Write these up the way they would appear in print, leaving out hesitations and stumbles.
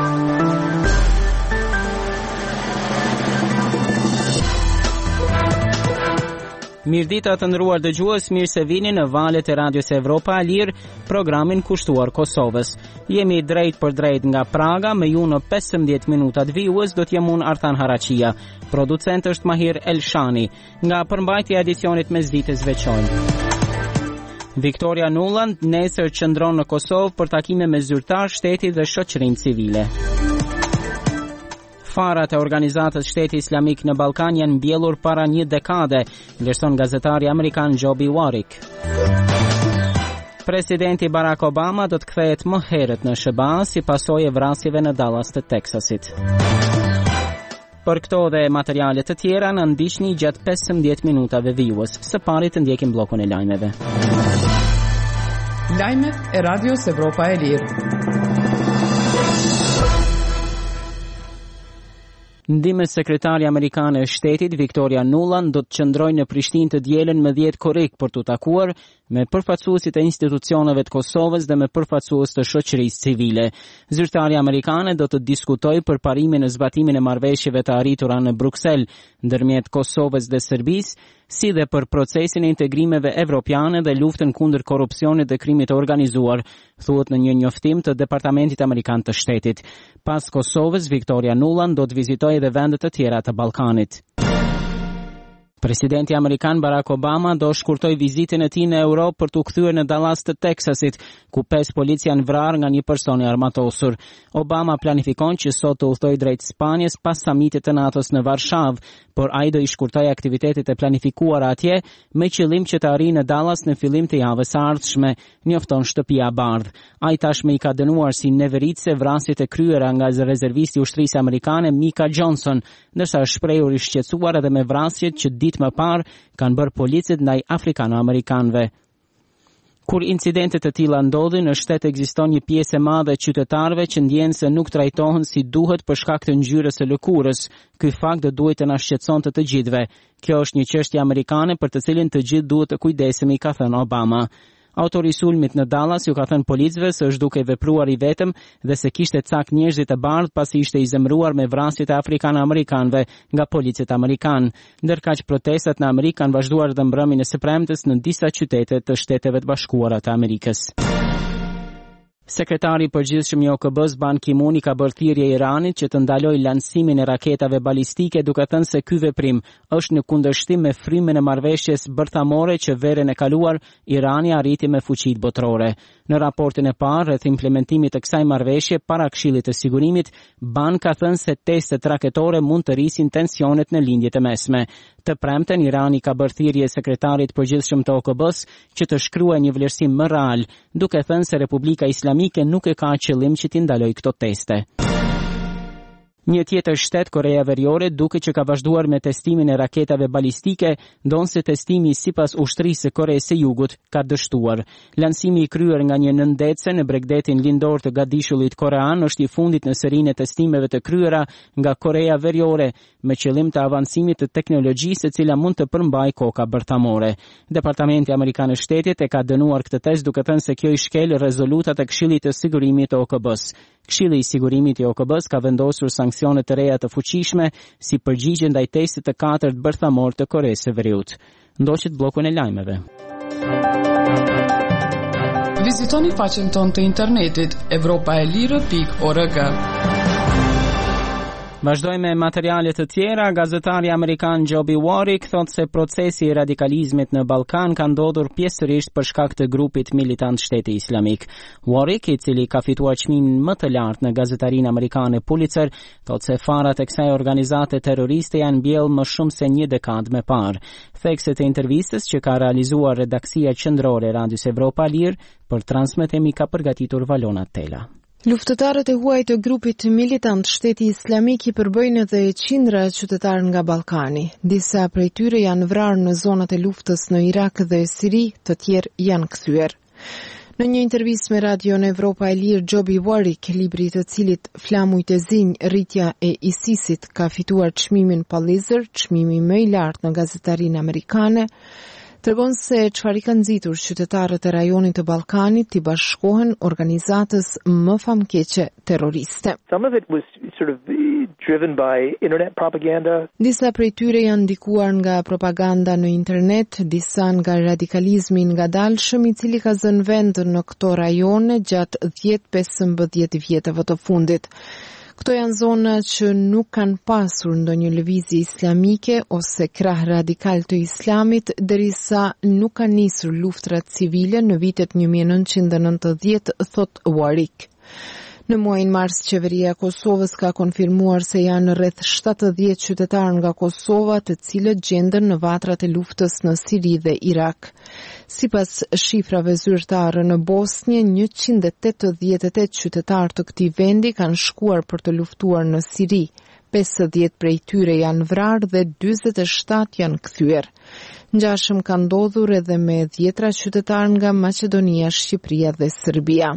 Mirëdita të nderuar dëgjues, mirë se vini në valët e Radios Evropa e Lirë, programin kushtuar Kosovës. Jemi drejt për drejt nga Praga, me ju në 15 minutat vijues do t'jem unë Artan Haraqia. Producent është Mahir Elshani. Nga përmbajtja e edicionit mesdites veçojnë. Victoria Nuland nesër qëndron në Kosovë për takime me zyrtar shteti dhe shoqërinë civile. Farat e organizatës Shteti Islamik në Ballkan janë mbjellur para një dekade, vlerëson gazetari amerikan Joby Warrick. Presidenti Barack Obama do të kthehet më herët në SBA si pasojë e vrasjeve në Dallas të Teksasit. Për këto dhe materiale të tjera në ndiqni gjatë 15 minutave vijues. Së pari të ndjekim bllokun e lajmeve. Lajmet e Radios Evropa e Lirë. Ndihmës sekretari amerikane e shtetit Victoria Nuland do të qëndrojë në Prishtinë të dielën me 10 korrik për të takuar me përfaqësuesit e institucioneve të Kosovës dhe me përfaqësues të shoqërisë civile. Zyrtarja amerikane do të diskutojë për parimin e zbatimin e marrëveshjeve të arritura në Bruksel ndërmjet Kosovës dhe Serbisë, si dhe për procesin e integrimeve evropiane dhe luftën kundër korrupsionit dhe krimit të organizuar, thuhet në një njoftim të Departamentit Amerikan të Shtetit. Pas Kosovës, Victoria Nuland do të vizitojë edhe vende të tjera të Ballkanit. Presidenti amerikan Barack Obama do shkurtoj vizitën e tij në Europë për t'u kthyer në Dallas të Teksasit, ku 5 policia janë vrarë nga një person i armatosur. Obama planifikon që sot të udhtojë drejt Spanjës pas samitit të NATO-s në Varshavë, por ai do i shkurtojë aktivitetet e planifikuara atje me qëllim që të arrijë në Dallas në fillim të javës së ardhshme, njofton shtëpia e bardhë. Ai tashmë i ka dënuar si neveritse vrasjet e kryera nga rezervisti i ushtrisë amerikane Mika Johnson, ndërsa është shprehur i shqetësuar edhe me vrasjet që ditë më parë kanë bërë policët ndaj afrikano-amerikanëve. Kur incidentet të tilla ndodhin, në shtet ekziston një pjesë e madhe e qytetarëve që ndjejnë se nuk trajtohen si duhet për shkak të ngjyrës së lëkurës. Ky fakt do duhet të na shqetësonte të gjithëve. Kjo është një çështje amerikane për të cilin të gjithë duhet të kujdesemi, ka thënë Obama. Autori i sulmit në Dallas ju ka thënë policëve se është duke vepruar i vetëm dhe se kishte cak njerëzit të bardhë pasi ishte i zemëruar me vrasjet e afrikan-amerikanëve nga policët amerikanë. Ndërkaq protestat në Amerikë kanë vazhduar dhe mbrëmjen e së premtes në disa qytete të Shteteve të Bashkuara të Amerikës. Sekretari i përgjithshëm i OKB-s Ban Ki-moon i ka bërë thirrje Iranit që të ndalojë lancimin e raketave balistike, duke thënë se ky veprim është në kundërshtim me frymën e marrëveshjes bërthamore që verën e kaluar Irani arriti me fuqitë botërore. Në raportin e parë rreth implementimit të kësaj marrëveshje para Këshillit të Sigurimit, Ban ka thënë se testet raketore mund të rrisin tensionet në lindjet e mesme. Të premten, Irani ka bërë thirrje sekretarit përgjithshëm të OKB-s që të shkruajë një vlerësim më real, duke thënë se Republika Islamike nuk e ka qëllim që t'i ndalojë këto teste. Një tjetër shtet, Korea Veriore, duke që ka vazhduar me testimin e raketave balistike, ndonse testimi sipas ushtrisë së Koreas së Jugut ka dështuar. Lancimi i kryer nga një nëndetse në bregdetin lindor të Gadishullit korean është i fundit në serinë e testimeve të kryera nga Korea Veriore, me qëllim të avancimit të teknologjisë e cila mund të përmbajë koka bërthamore. Departamenti Amerikan i Shtetit e ka dënuar këtë test duke thënë se kjo i shkel rezolutat e Këshillit të Sigurimit të OKB-s. Këshilli i Sigurimit i OKB-s ka vendosur sanksione të reja të fuqishme si përgjigje ndaj testit të 4 bërthamor të Koreas së Veriut. Ndoqit bllokun e lajmeve. Vizitoni faqen tonë të internetit evropaelire.org. Vazhdojmë me materiale të tjera. Gazetari amerikan Joby Warrick thot se procesi i radikalizmit në Ballkan ka ndodhur pjesërisht për shkak të grupit militant Shteti Islamik. Warrick, i cili ka fituar çmimin më të lartë në gazetarinë amerikane Pulitzer, thot se farat e kësaj organizate terroriste janë mbjellë më shumë se një dekadë më parë. Thekset e intervistës që ka realizuar redaksia qendrore e Radios Evropa Lirë për transmetimi ka përgatitur Valona Tela. Luftëtarët e huaj të grupit militant Shteti Islamik i përbëjnë edhe qindra qytetarë nga Ballkani. Disa prej tyre janë vrarë në zonat e luftës në Irak dhe Siri, të tjerë janë kthyer. Në një intervistë me Radion Evropa e Lirë, Joby Warrick, libri të cilit Flamujt e zinj, rritja e ISIS-it, ka fituar çmimin Pulitzer, çmimi më i lartë në gazetarinë amerikane, tregon se çfarë kanë nxitur qytetarët e rajonit të Ballkanit të bashkohen organizatës më famkeqe terroriste. Some of it was sort of driven by internet propaganda. Disa prej tyre janë ndikuar nga propaganda në internet, disa nga radikalizmi i ngadalshëm i cili ka zënë vend në këto rajone gjatë 10-15 vjetëve të fundit. Këto janë zona që nuk kanë pasur ndonjë lëvizje islamike ose krah radikal të islamit derisa nuk kanë nisur luftrat civile në vitet 1990, thot Warik. Në muajin mars, qeveria e Kosovës ka konfirmuar se janë rreth 70 qytetarë nga Kosova të cilët gjenden në vatrat e luftës në Siri dhe Irak. Sipas shifrave zyrtare në Bosnjë, 188 qytetarë të këtij vendi kanë shkuar për të luftuar në Siri. 50 prej tyre janë vrarë dhe 47 janë kthyer. Ngjashëm ka ndodhur edhe me 10 qytetarë nga Maqedonia, Shqipëria dhe Serbia.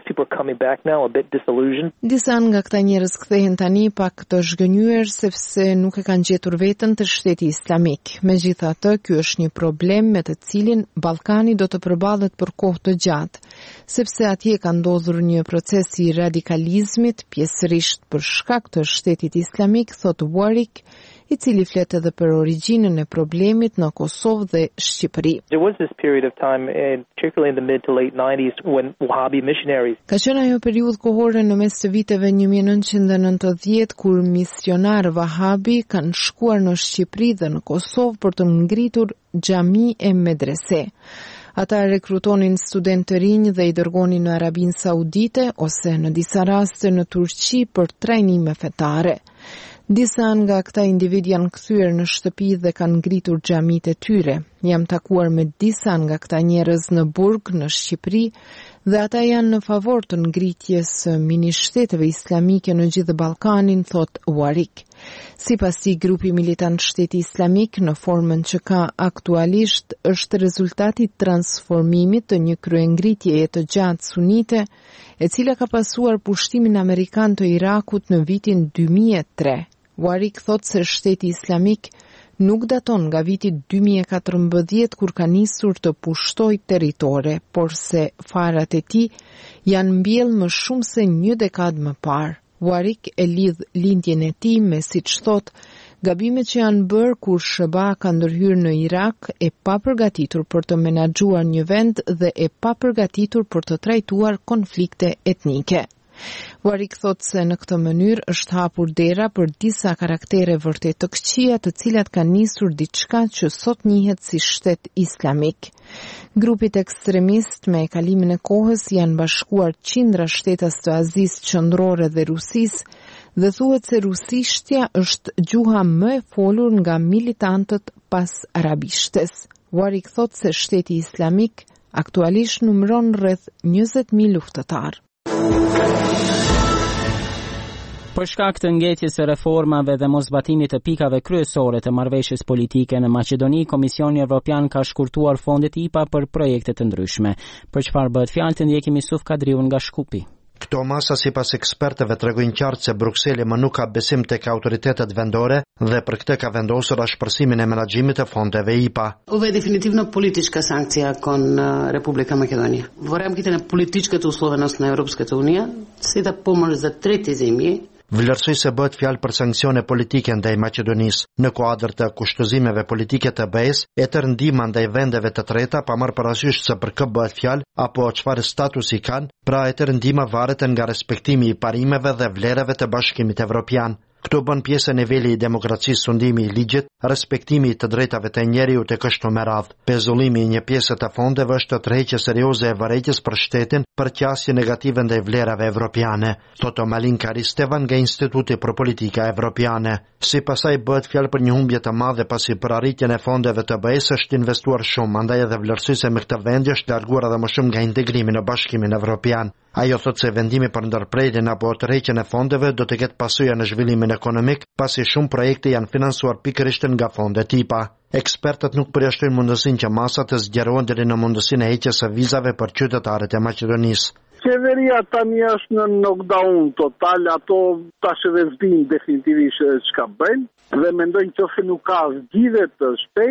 Disa nga këta njerëz kthehen tani pak të zhgënjur sepse nuk e kanë gjetur veten të Shteti Islamik. Megjithatë, ky është një problem me të cilin Ballkani do të përballet për kohë të gjatë, sepse atje ka ndodhur një proces i radikalizmit, pjesërisht për shkak të Shtetit Islamik, thot Warik, i cili flet edhe për origjinën e problemit në Kosovë dhe Shqipëri. There was this period of time, particularly in the mid to late 90s, when Wahhabi missionaries. Ka qenë ajo periudhë kohore në mes të viteve 1990 kur misionar Wahhabi kanë shkuar në Shqipëri dhe në Kosovë për të ngritur xhami e medrese. Ata rekrutonin studentë të rinj dhe i dërgonin në Arabinë Saudite ose në disa raste në Turqi për trajnime fetare. Disa nga këta individ janë kthyer në shtëpi dhe kanë ngritur xhamit e tyre. Jam takuar me disa nga këta njerëz në Burg, në Shqipëri, dhe ata janë në favor të ngritjes së mini-shteteve islamike në gjithë Ballkanin, thot Warik. Sipas i grupi militant Shteti Islamik në formën që ka aktualisht është rezultati i transformimit të një kryengritjeje të gjatë sunite, e cila ka pasuar pushtimin amerikan të Irakut në vitin 2003. Warik thot se Shteti Islamik nuk daton nga viti 2014 kur ka nisur të pushtoj territore, por se farat e tij janë mbjellë më shumë se një dekadë më parë. Warik e lidh lindjen e tij me, siç thot, gabimet që janë bërë kur SHBA ka ndërhyrë në Irak e pa përgatitur për të menaxhuar një vend dhe e pa përgatitur për të trajtuar konflikte etnike. Warik thot se në këtë mënyrë është hapur dera për disa karaktere vërtet të këqija të cilat kanë nisur diçka që sot njihet si shtet islamik. Grupit ekstremist me kalimin e kohës janë bashkuar qindra shtetas të Azisë Qendrore dhe Rusisë dhe thuhet se rusishtja është gjuha më e folur nga militantët pas arabishtes. Warik thot se Shteti Islamik aktualisht numëron rreth 20.000 luftëtar. Për shkak të ngjetjes së reformave dhe mosbatimit të pikave kryesore të marrëveshjes politike në Maqedoni, Komisioni Evropian ka shkurtuar fondet IPA për projekte të ndryshme. Për çfarë bëhet fjalë, të ndjekim Yusuf Kadriun nga Shkupi. Këto masa sipas ekspertëve tregojnë qartë se Brukseli më nuk ka besim tek autoritetet vendore dhe për këtë ka vendosur ashpërsimin e menaxhimit të fondeve IPA. Ovo je definitivno politička sankcija kon Republika Македонија. Во рамките на политичката условеност на Европската унија се да помош за трети земји. Vlerësoj se bëhet fjalë për sanksione politike ndaj Maqedonisë në kuadër të kushtozimeve politike të BE-s e të ndihma ndaj vendeve të treta, pa marrë parasysh se për kë bëhet fjalë apo çfarë statusi kanë, pra e të ndihma varet nga respektimi i parimeve dhe vlerave të Bashkimit Evropian. Këto bën pjesë e niveli i demokracisë, sundimi i ligjit, respektimi të drejtave të njeriut e kështu me radhë. Pezullimi i një pjese të fondeve është tërheqje serioze e vërejtjes për shtetin për qasje negative ndaj vlerave evropiane, thotë Malin Karistevan nga Instituti për Politika Evropiane. Sipas saj bëhet fjalë për një humbje të madhe pasi për arritjen e fondeve të BE-s është investuar shumë, andaj edhe vlerësoj se me këtë vendi është larguar edhe më shumë nga integrimi në Bashkimin Evropian. Ajo thot se vendimi për ndërprerjen apo tërheqjen e fondeve do të ketë pasojë në zhvillimin ekonomik, pasi shumë projekte janë financuar pikërisht nga fondet IPA. Ekspertët nuk përjashtojnë mundësinë që masat të zgjerohen deri në mundësinë e heqjes së vizave për qytetarët e Maqedonisë. Qeveria tani është në knockdown total, ato tash edhe s'dinë definitivisht çka bëjnë dhe mendojnë që nuk ka zgjidhje të shpejtë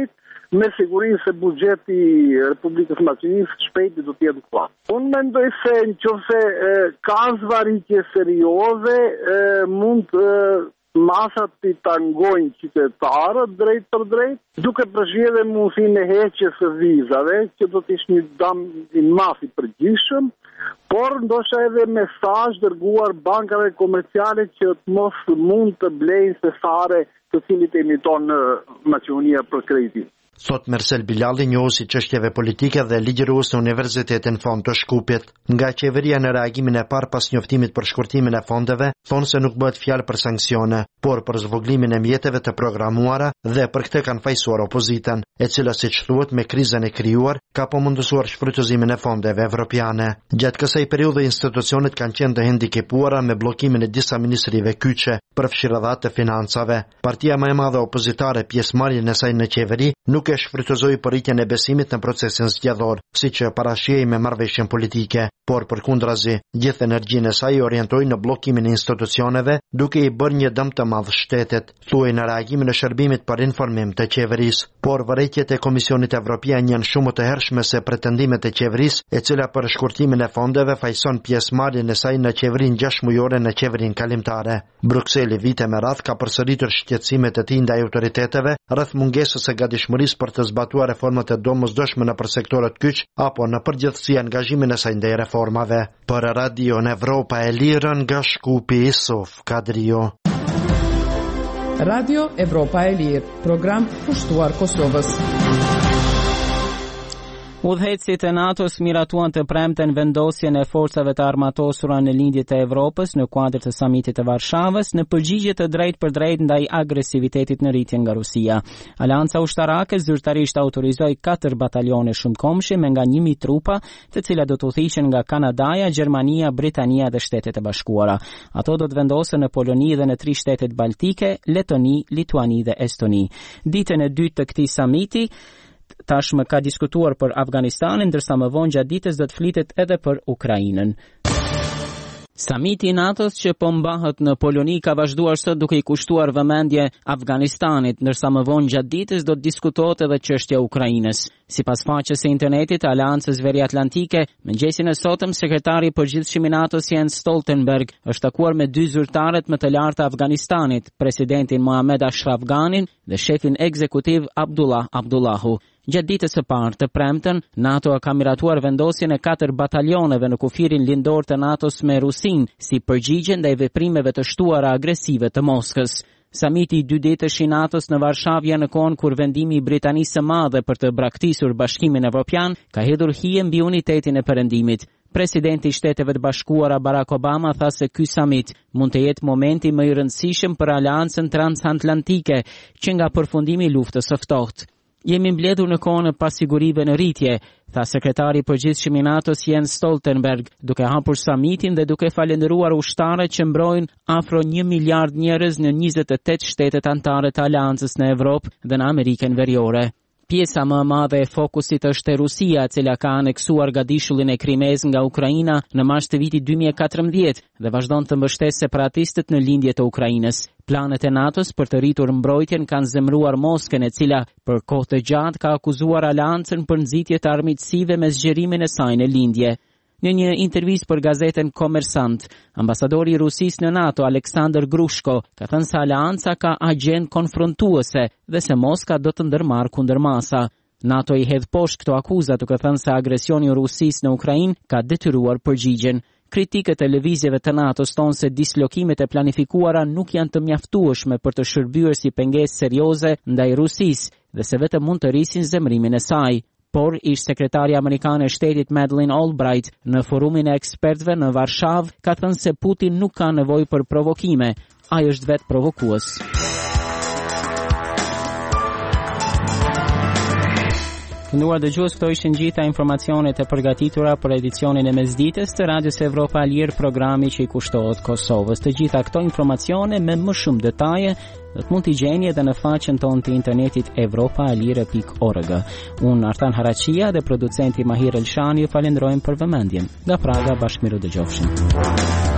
me sigurinë se buxheti i Republikës Maqedonisë shpejt do të jetë plot. Unë mendoj se nëse ka zvarritje serioze, mund masat të tangojnë qytetarët drejt për drejt, duke përfshirë mundësinë e heqjes së vizave, që do të ishte një dëm i madh i përgjithshëm, por ndoshta edhe mesazh dërguar bankave komerciale që të mos mund të blejnë sesare të cilit emiton në Maqedonia për kreditim. Thot Mersel Bilalli, njohuesi çështjeve politike dhe ligjërues në Universitetin Fond të Shkupit. Nga qeveria në reagimin e parë pas njoftimit për shkurtimin e fondeve, thonë se nuk bëhet fjalë për sanksione, por për zvoglimin e mjeteve të programuara dhe për këtë kanë fajsuar opozitën, e cila siç thuhet me krizën e krijuar ka pamundësuar shfrytëzimin e fondeve evropiane. Gjatë kësaj periudhe institucionet kanë qenë të hendikepuara me bllokimin e disa ministrive kyçe, përfshirë të financave. Partia më e madhe opozitare, pjesëmarrjen e saj në qeveri, nuk e shfrytëzoi përritjen e besimit në procesin zgjedhor, siç parashihej me marrëveshjen politike, por përkundrazi, gjithë energjinë e saj orientoi në bllokimin e institucioneve, duke i bërë një dëm të madh shtetit, thuaj në reagimin e shërbimit për informim të qeverisë. Por vërejtjet e Komisionit Evropian janë shumë të hershme se pretendimet e qeverisë, e cila për shkurtimin e fondeve fajson pjesëmarrjen e saj në qeverinë 6 mujore në qeverinë kalimtare. Brukseli vite me radh ka përsëritur shqetësimet e tij ndaj autoriteteve rreth mungesës së gatishmërisë për të zbatuar reformat e domosdoshme nëpër sektorët kyç apo në përgjithësi angazhimin e saj ndaj reformave. Për Radio në Evropa e Lirë nga Shkupi, Isuf Kadrio. Radio Evropa e Lirë, program pushtuar Kosovës. Udhëheqësit e NATO-s miratuan të premten vendosjen e forcave të armatosura në lindjet e Evropës në kuadër të samitit të Varshavës në përgjigje të drejtë për drejtë ndaj agresivitetit në rritje nga Rusia. Aleanca ushtarake zyrtarisht autorizoi 4 batalione shumëkohshme me nga 1000 trupa, të cilat do të udhëhiqen nga Kanadaja, Gjermania, Britania dhe Shtetet e Bashkuara. Ato do të vendosen në Poloni dhe në 3 shtetet baltike, Letoni, Lituani dhe Estoni. Ditën e dytë të këtij samiti tashmë ka diskutuar për Afganistanin, ndërsa më vonë gjatë ditës do të flitet edhe për Ukrainën. Samiti i NATO-s që po mbahet në Poloni ka vazhduar sot duke i kushtuar vëmendje Afganistanit, ndërsa më vonë gjatë ditës do të diskutohet edhe çështja e Ukrainës. Sipas faqes së internetit të Aleancës Veriatlantike, mëngjesin e sotëm sekretari i përgjithshëm i NATO-s Jens Stoltenberg është takuar me 2 zyrtarët më të lartë të Afganistanit, presidentin Mohamed Ashraf Ghanin dhe shefin ekzekutiv Abdullah Abdullahu. Gjatë ditës së parë të premten, NATO ka miratuar vendosjen e 4 batalioneve në kufirin lindor të NATO-s me Rusin, si përgjigje ndaj veprimeve të shtuara agresive të Moskës. Samiti i 2 ditësh i NATO-s në Varshavë në kohën kur vendimi i Britanisë së Madhe për të braktisur Bashkimin Evropian ka hedhur hije mbi unitetin e Perëndimit. Presidenti i Shteteve të Bashkuara Barack Obama tha se ky samit mund të jetë momenti më i rëndësishëm për Aleancën Transatlantike që nga përfundimi i luftës së ftohtë. Jemi mbledhur në kohën e pasigurive në rritje, tha sekretari i përgjithshëm i NATO-s Jens Stoltenberg, duke hapur samitin dhe duke falendëruar ushtarët që mbrojnë afro 1 miliard njerëz në 28 shtetet anëtare të Aleancës në Evropë dhe në Amerikën Veriore. Pjesa më e madhe e fokusit është e Rusia, e cila ka aneksuar gadishullin e Krimes nga Ukraina në mars të vitit 2014 dhe vazhdon të mbështesë separatistët në lindjet e Ukrainës. Planet e NATO-s për të rritur mbrojtjen kanë zemëruar Moskën, e cila për kohë të gjatë ka akuzuar Aleancën për nxitje të armiqësive me zgjerimin e saj në lindje. Në një intervistë për gazetën Kommersant, ambasadori i Rusisë në NATO, Aleksandr Grushko, ka thënë se Aleanca ka agjend konfrontuese dhe se Moska do të ndërmarrë kundërmasa. NATO i hedh poshtë këto akuza, duke thënë se agresioni i Rusisë në Ukrainë ka detyruar përgjigjen. Kritikët e lëvizjeve të NATO-s thonë se dislokimet e planifikuara nuk janë të mjaftueshme për të shërbyer si pengesë serioze ndaj Rusisë dhe se vetëm mund të rrisin zemrimin e saj. Por ish sekretari amerikan e shtetit Madeleine Albright në forumin e ekspertëve në Varshavë ka thënë se Putin nuk ka nevojë për provokime, ai është vetë provokues. Kënduar dëgjues, këto ishin gjitha informacionet e përgatitura për edicionin e mesditës të Radios Evropa e Lirë, programi që i kushtohet Kosovës. Të gjitha këto informacione me më shumë detaje do të mund t'i gjeni edhe në faqen tonë të internetit evropaelire.org. Unë Artan Haraqia dhe producenti Mahir Elshani ju falenderojmë për vëmendjen. Nga Praga, bashkëmiru dëgjofshim.